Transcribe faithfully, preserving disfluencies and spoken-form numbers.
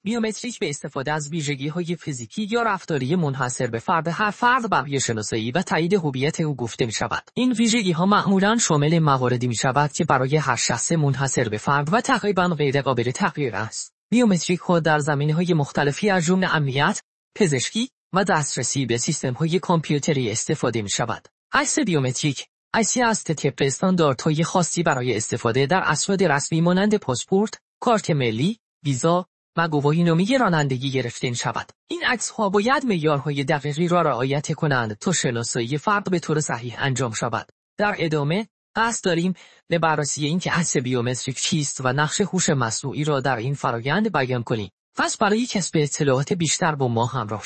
بیومتریک به استفاده از ویژگی‌های فیزیکی یا رفتاری منحصر به فرد هر فرد برای شناسایی و تایید هویت او گفته می‌شود. این ویژگی‌ها معمولاً شامل مواردی می‌شود که برای هر شخص منحصر به فرد و تقریباً غیرقابل تغییر است. بیومتریک خود در زمینه‌های مختلفی از جمله امنیت، پزشکی و دسترسی به سیستم‌های کامپیوتری استفاده می‌شود. عکس بیومتریک عکسی است طبق استانداردهای خاصی برای استفاده در اسناد رسمی مانند پاسپورت، کارت ملی، ویزا و گواهینامه رانندگی گرفته می‌شود. این عکس‌ها باید معیارهای دقیقی را رعایت کنند تا شناسایی فرد به طور صحیح انجام شود. در ادامه قصد داریم به بررسی اینکه عکس بیومتریک چیست و نقش هوش مصنوعی را در این فرآیند بیان کنیم. پس برای کسب اطلاعات بیشتر با ما همراه